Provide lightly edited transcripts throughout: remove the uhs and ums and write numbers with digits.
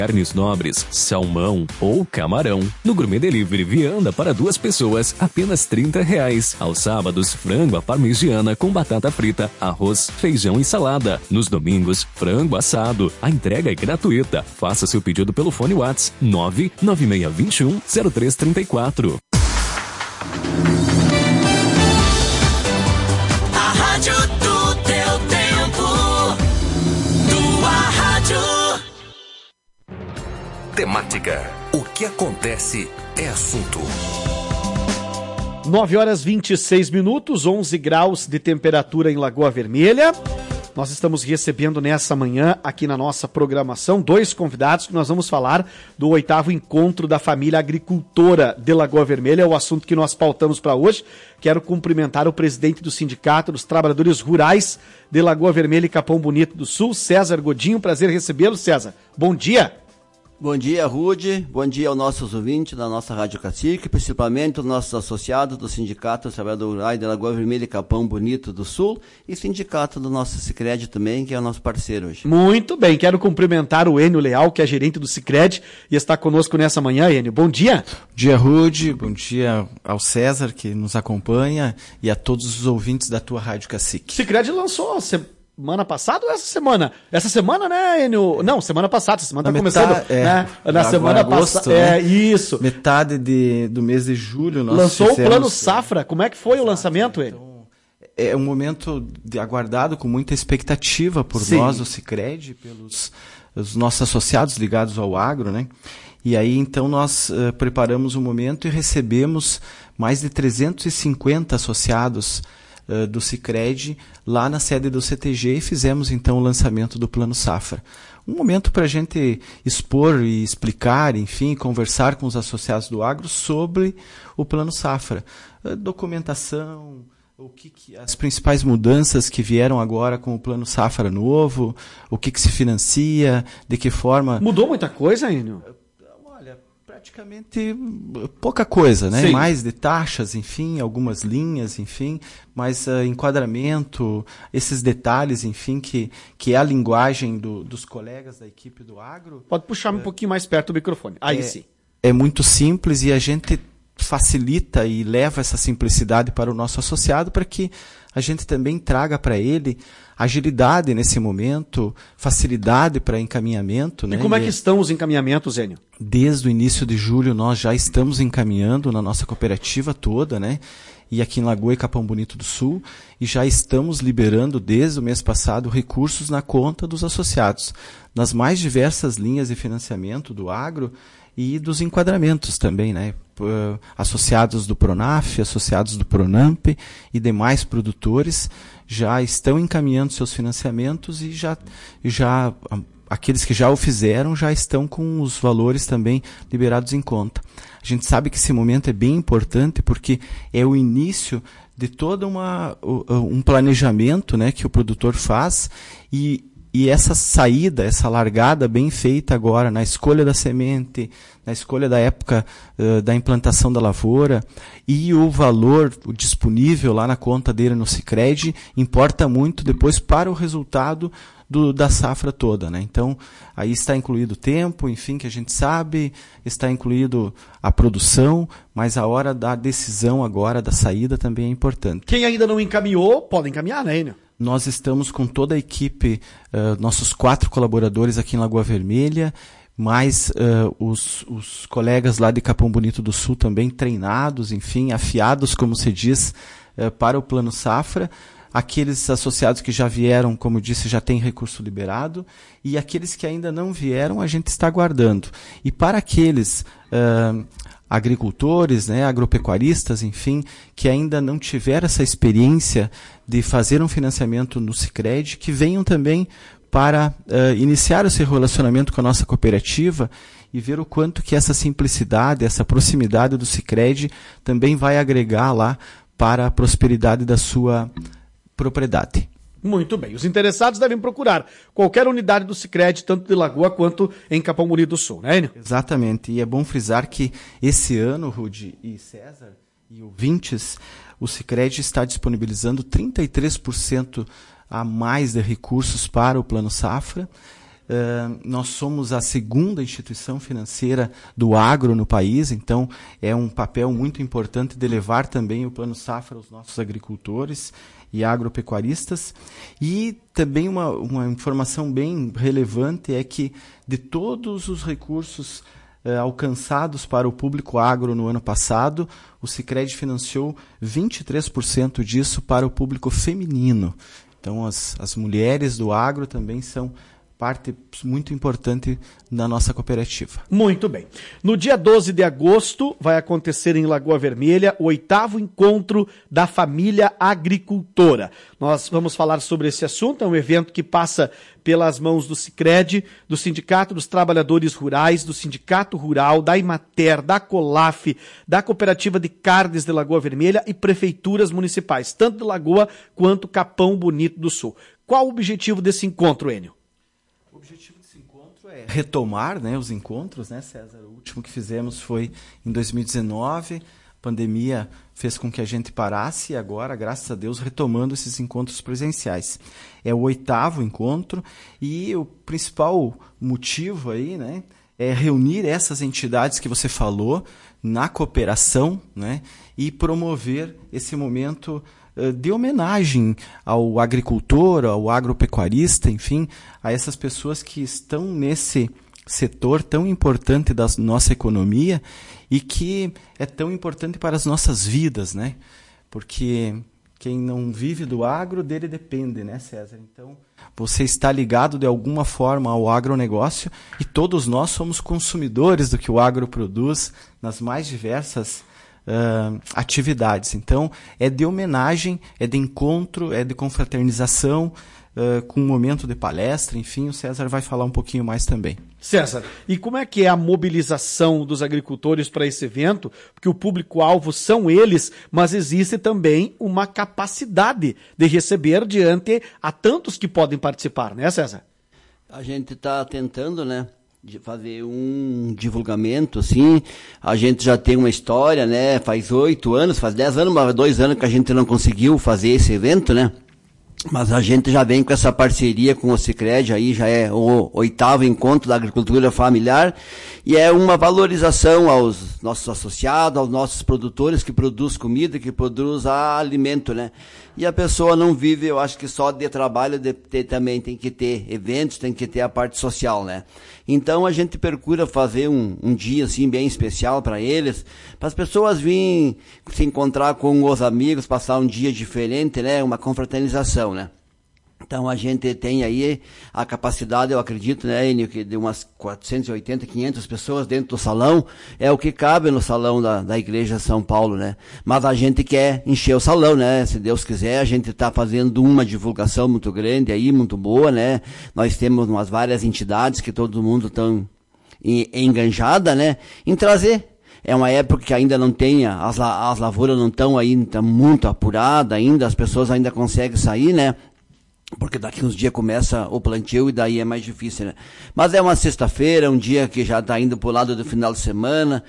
carnes nobres, salmão ou camarão. No Gourmet Delivery Vianda para 2 pessoas, apenas R$30. Aos sábados, frango à parmegiana com batata frita, arroz, feijão e salada. Nos domingos, frango assado. A entrega é gratuita. Faça seu pedido pelo fone WhatsApp 996210334. A rádio do teu tempo. Tua rádio. Temática. O que acontece é assunto. 9h26, 11 graus de temperatura em Lagoa Vermelha. Nós estamos recebendo nessa manhã, aqui na nossa programação, 2 convidados que nós vamos falar do 8º encontro da família agricultora de Lagoa Vermelha, é o assunto que nós pautamos para hoje. Quero cumprimentar o presidente do Sindicato dos Trabalhadores Rurais de Lagoa Vermelha e Capão Bonito do Sul, César Godinho. Prazer recebê-lo, César. Bom dia. Bom dia, Rude. Bom dia aos nossos ouvintes da nossa Rádio Cacique, principalmente os nossos associados do Sindicato dos Trabalhadores Rurais de Lagoa Vermelha e Capão Bonito do Sul e Sindicato do nosso Sicredi também, que é o nosso parceiro hoje. Muito bem, quero cumprimentar o Enio Leal, que é gerente do Sicredi e está conosco nessa manhã. Enio, bom dia. Bom dia, Rude. Bom dia ao César, que nos acompanha, e a todos os ouvintes da tua Rádio Cacique. O Sicredi lançou semana passada ou essa semana? Essa semana, né, Enio? Não, semana passada. Semana tá começando, né? Na semana passada. Né? Isso. Metade do mês de julho nós lançou o Plano Safra. Como é que foi o lançamento, Enio? Então, é um momento aguardado com muita expectativa por nós, o Sicredi, pelos os nossos associados ligados ao agro, né? E aí, então, nós preparamos um momento e recebemos mais de 350 associados do Sicredi lá na sede do CTG e fizemos então o lançamento do Plano Safra. Um momento para a gente expor e explicar, enfim, conversar com os associados do agro sobre o Plano Safra. Documentação, as principais mudanças que vieram agora com o Plano Safra novo, o que se financia, de que forma... Mudou muita coisa, Enio? Praticamente pouca coisa, né? Sim. Mais de taxas, enfim, algumas linhas, enfim, mas enquadramento, esses detalhes, enfim, que é a linguagem dos colegas da equipe do agro. Pode puxar um pouquinho mais perto do microfone. Aí sim. É muito simples e a gente facilita e leva essa simplicidade para o nosso associado para que a gente também traga para ele agilidade nesse momento, facilidade para encaminhamento. E como é que estão os encaminhamentos, Enio? Desde o início de julho nós já estamos encaminhando na nossa cooperativa toda, né? E aqui em Lagoa e Capão Bonito do Sul, e já estamos liberando desde o mês passado recursos na conta dos associados, nas mais diversas linhas de financiamento do agro e dos enquadramentos também, né? Associados do Pronaf, associados do Pronamp e demais produtores já estão encaminhando seus financiamentos e já aqueles que já o fizeram já estão com os valores também liberados em conta. A gente sabe que esse momento é bem importante porque é o início de todo um planejamento, né, que o produtor faz e essa saída, essa largada bem feita agora na escolha da semente, na escolha da época da implantação da lavoura e o valor disponível lá na conta dele no Sicredi importa muito depois para o resultado da safra toda, né? Então, aí está incluído o tempo, enfim, que a gente sabe, está incluído a produção, mas a hora da decisão agora, da saída, também é importante. Quem ainda não encaminhou, pode encaminhar, né, Enio? Nós estamos com toda a equipe, nossos 4 colaboradores aqui em Lagoa Vermelha, mais os colegas lá de Capão Bonito do Sul também treinados, enfim, afiados, como se diz, para o Plano Safra. Aqueles associados que já vieram, como eu disse, já têm recurso liberado, e aqueles que ainda não vieram, a gente está aguardando. E para aqueles agricultores, né, agropecuaristas, enfim, que ainda não tiveram essa experiência de fazer um financiamento no Sicredi, que venham também para iniciar esse relacionamento com a nossa cooperativa e ver o quanto que essa simplicidade, essa proximidade do Sicredi também vai agregar lá para a prosperidade da sua propriedade. Muito bem. Os interessados devem procurar qualquer unidade do Sicredi, tanto de Lagoa quanto em Capão Bonito do Sul, né, Enio? Exatamente. E é bom frisar que esse ano, Rude e César e ouvintes, o Sicredi está disponibilizando 33% a mais de recursos para o Plano Safra. Nós somos a segunda instituição financeira do agro no país, então é um papel muito importante de levar também o Plano Safra aos nossos agricultores e agropecuaristas. E também uma informação bem relevante é que de todos os recursos alcançados para o público agro no ano passado, o Sicredi financiou 23% disso para o público feminino. Então as mulheres do agro também são parte muito importante da nossa cooperativa. Muito bem. No dia 12 de agosto vai acontecer em Lagoa Vermelha o 8º encontro da família agricultora. Nós vamos falar sobre esse assunto, é um evento que passa pelas mãos do Sicredi, do Sindicato dos Trabalhadores Rurais, do Sindicato Rural, da Imater, da Colaf, da Cooperativa de Carnes de Lagoa Vermelha e prefeituras municipais, tanto de Lagoa quanto Capão Bonito do Sul. Qual o objetivo desse encontro, Enio? O objetivo desse encontro é retomar, né, os encontros, né, César? O último que fizemos foi em 2019, a pandemia fez com que a gente parasse e agora, graças a Deus, retomando esses encontros presenciais. É o 8º encontro e o principal motivo aí, né, é reunir essas entidades que você falou na cooperação, né, e promover esse momento de homenagem ao agricultor, ao agropecuarista, enfim, a essas pessoas que estão nesse setor tão importante da nossa economia e que é tão importante para as nossas vidas, né? Porque quem não vive do agro, dele depende, né, César? Então, você está ligado de alguma forma ao agronegócio e todos nós somos consumidores do que o agro produz nas mais diversas atividades. Então, é de homenagem, é de encontro, é de confraternização, com um momento de palestra, enfim, o César vai falar um pouquinho mais também. César, e como é que é a mobilização dos agricultores para esse evento? Porque o público-alvo são eles, mas existe também uma capacidade de receber diante a tantos que podem participar, né, César? A gente está tentando, né, de fazer um divulgamento, assim. A gente já tem uma história, né, faz 8 anos, faz 10 anos, mas 2 anos que a gente não conseguiu fazer esse evento, né. Mas a gente já vem com essa parceria com o Sicredi, aí já é o 8º encontro da agricultura familiar, e é uma valorização aos nossos associados, aos nossos produtores que produzem comida, que produzem alimento, né? E a pessoa não vive, eu acho que só de trabalho, também tem que ter eventos, tem que ter a parte social, né? Então a gente procura fazer um dia assim bem especial para eles, para as pessoas virem se encontrar com os amigos, passar um dia diferente, né? Uma confraternização, né? Então a gente tem aí a capacidade, eu acredito, né, Enio, que de umas 480, 500 pessoas dentro do salão, é o que cabe no salão da Igreja São Paulo, né? Mas a gente quer encher o salão, né? Se Deus quiser, a gente está fazendo uma divulgação muito grande aí, muito boa, né? Nós temos umas várias entidades que todo mundo está enganjada, né? Em trazer. É uma época que ainda não tem, as lavouras não estão ainda muito apuradas ainda, as pessoas ainda conseguem sair, né? Porque daqui uns dias começa o plantio e daí é mais difícil, né? Mas é uma sexta-feira, um dia que já está indo pro lado do final de semana.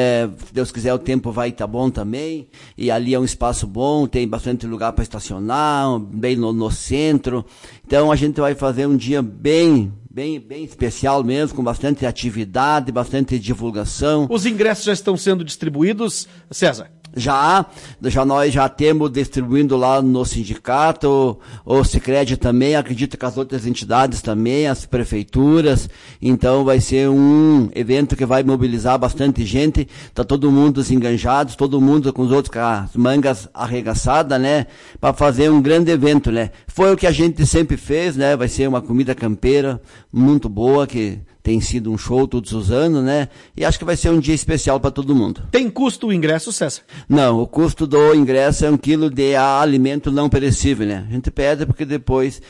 Se Deus quiser, o tempo vai estar bom também. E ali é um espaço bom, tem bastante lugar para estacionar, bem no centro. Então a gente vai fazer um dia bem especial mesmo, com bastante atividade, bastante divulgação. Os ingressos já estão sendo distribuídos, César? Já nós já temos distribuindo lá no sindicato, o Sicredi também, acredito que as outras entidades também, as prefeituras. Então vai ser um evento que vai mobilizar bastante gente, tá todo mundo enganjados, todo mundo com os outros com as mangas arregaçadas, né, para fazer um grande evento, né. Foi o que a gente sempre fez, né, vai ser uma comida campeira muito boa, que tem sido um show todos os anos, né? E acho que vai ser um dia especial para todo mundo. Tem custo o ingresso, César? Não, o custo do ingresso é 1 quilo de alimento não perecível, né? A gente pede porque depois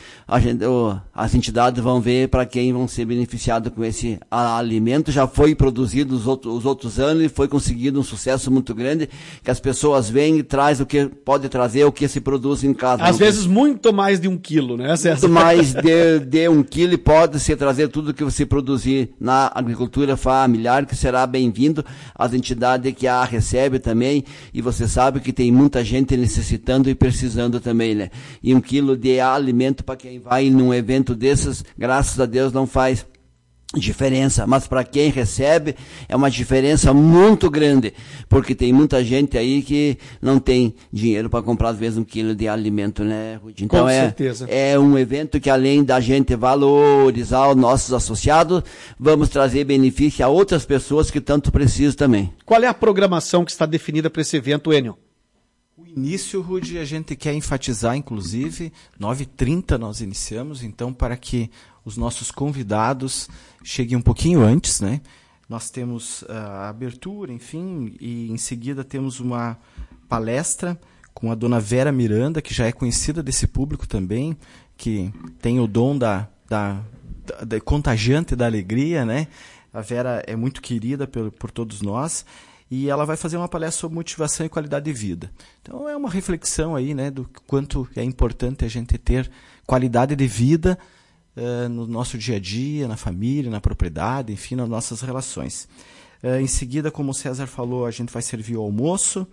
as entidades vão ver para quem vão ser beneficiados com esse alimento. Já foi produzido os outros anos e foi conseguido um sucesso muito grande, que as pessoas vêm e trazem o que pode trazer, o que se produz em casa. Às vezes muito mais de 1 quilo, né, César? Muito mais de 1 quilo e pode se trazer tudo que se produziu produzir na agricultura familiar, que será bem-vindo. As entidades que a recebe também, e você sabe que tem muita gente necessitando e precisando também, né? E 1 quilo de alimento para quem vai num evento desses, graças a Deus não faz diferença, mas para quem recebe é uma diferença muito grande, porque tem muita gente aí que não tem dinheiro para comprar às vezes 1 quilo de alimento, né, Rudy? Então com certeza. É um evento que, além da gente valorizar os nossos associados, vamos trazer benefício a outras pessoas que tanto precisam também. Qual é a programação que está definida para esse evento, Enio? O início, Rudy, a gente quer enfatizar, inclusive, 9h30 nós iniciamos, então, para que os nossos convidados cheguem um pouquinho antes, né? Nós temos a abertura, enfim, e em seguida temos uma palestra com a dona Vera Miranda, que já é conhecida desse público também, que tem o dom da contagiante da alegria, né? A Vera é muito querida por todos nós, e ela vai fazer uma palestra sobre motivação e qualidade de vida. Então é uma reflexão aí, né, do quanto é importante a gente ter qualidade de vida no nosso dia a dia, na família, na propriedade, enfim, nas nossas relações. Em seguida, como o César falou, a gente vai servir o almoço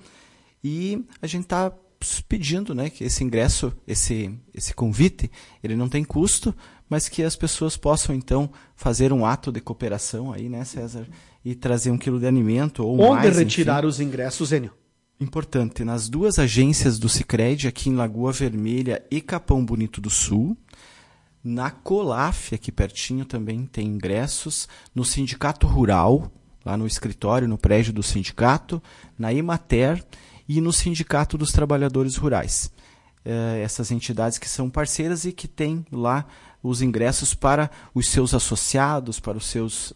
e a gente está pedindo, né, que esse ingresso, esse convite, ele não tem custo, mas que as pessoas possam, então, fazer um ato de cooperação aí, né, César, e trazer 1 quilo de alimento ou mais. Onde retirar os ingressos, Enio? Importante, nas 2 agências do Sicredi, aqui em Lagoa Vermelha e Capão Bonito do Sul. Na Colaf, aqui pertinho, também tem ingressos. No Sindicato Rural, lá no escritório, no prédio do sindicato. Na Emater e no Sindicato dos Trabalhadores Rurais. Essas entidades que são parceiras e que têm lá os ingressos para os seus associados, para os seus,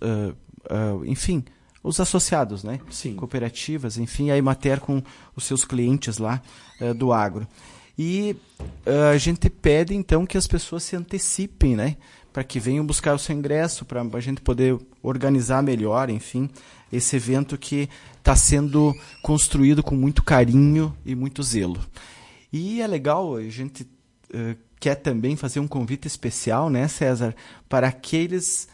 enfim, os associados, né? Sim. Cooperativas, enfim, a Emater com os seus clientes lá do agro. E a gente pede, então, que as pessoas se antecipem, né? Para que venham buscar o seu ingresso, para a gente poder organizar melhor, enfim, esse evento que está sendo construído com muito carinho e muito zelo. E é legal, a gente quer também fazer um convite especial, né, César, para aqueles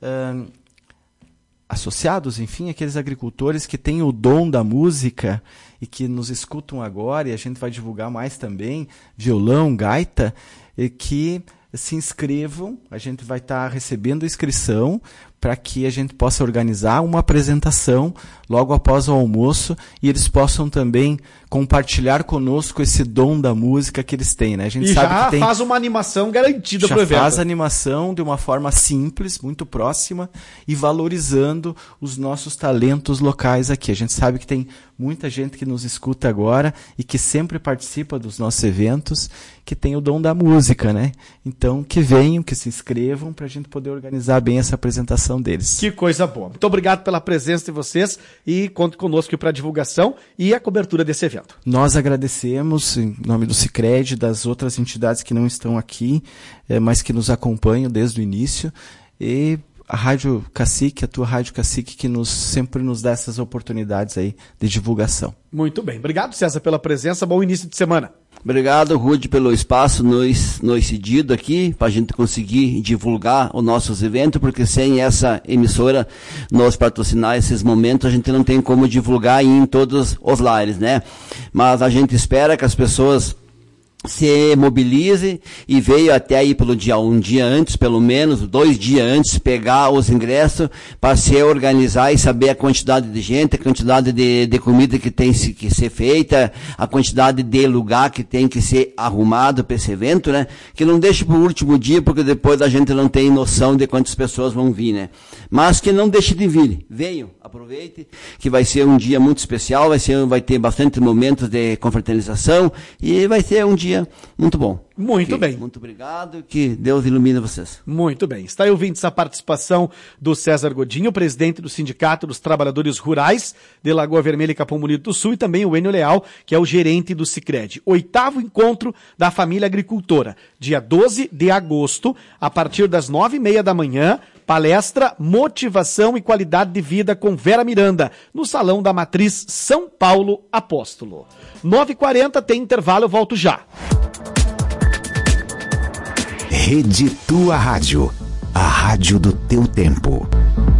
associados, enfim, aqueles agricultores que têm o dom da música e que nos escutam agora, e a gente vai divulgar mais também, violão, gaita, e que se inscrevam. A gente vai estar recebendo inscrição para que a gente possa organizar uma apresentação logo após o almoço e eles possam também compartilhar conosco esse dom da música que eles têm, né? A gente sabe que tem, faz uma animação garantida para o evento. Já faz a animação de uma forma simples, muito próxima e valorizando os nossos talentos locais aqui. A gente sabe que tem muita gente que nos escuta agora e que sempre participa dos nossos eventos, que tem o dom da música, né? Então, que venham, que se inscrevam para a gente poder organizar bem essa apresentação deles. Que coisa boa. Muito obrigado pela presença de vocês e conte conosco para a divulgação e a cobertura desse evento. Nós agradecemos em nome do Sicredi, das outras entidades que não estão aqui, mas que nos acompanham desde o início, e a Rádio Cacique, a tua Rádio Cacique, que sempre nos dá essas oportunidades aí de divulgação. Muito bem. Obrigado, César, pela presença. Bom início de semana. Obrigado, Rudy, pelo espaço nos cedido aqui, para a gente conseguir divulgar os nossos eventos, porque sem essa emissora nos patrocinar esses momentos, a gente não tem como divulgar em todos os lares, né? Mas a gente espera que as pessoas se mobilize e veio até aí um dia antes, pelo menos 2 dias antes, pegar os ingressos para se organizar e saber a quantidade de gente, a quantidade de comida que tem que ser feita, a quantidade de lugar que tem que ser arrumado para esse evento, né? Que não deixe para o último dia, porque depois a gente não tem noção de quantas pessoas vão vir, né? Mas que não deixe de vir. Venham, aproveite, que vai ser um dia muito especial, vai ter bastante momentos de confraternização e vai ser um dia muito bom. Muito bem. Muito obrigado, que Deus ilumine vocês. Muito bem. Está aí ouvindo essa participação do César Godinho, presidente do Sindicato dos Trabalhadores Rurais de Lagoa Vermelha e Capão Bonito do Sul, e também o Enio Leal, que é o gerente do Sicredi. 8º encontro da família agricultora, dia 12 de agosto, a partir das 9h30 da manhã, palestra Motivação e Qualidade de Vida com Vera Miranda, no Salão da Matriz São Paulo Apóstolo. 9h40 tem intervalo, eu volto já. Rede Tua Rádio. A rádio do teu tempo.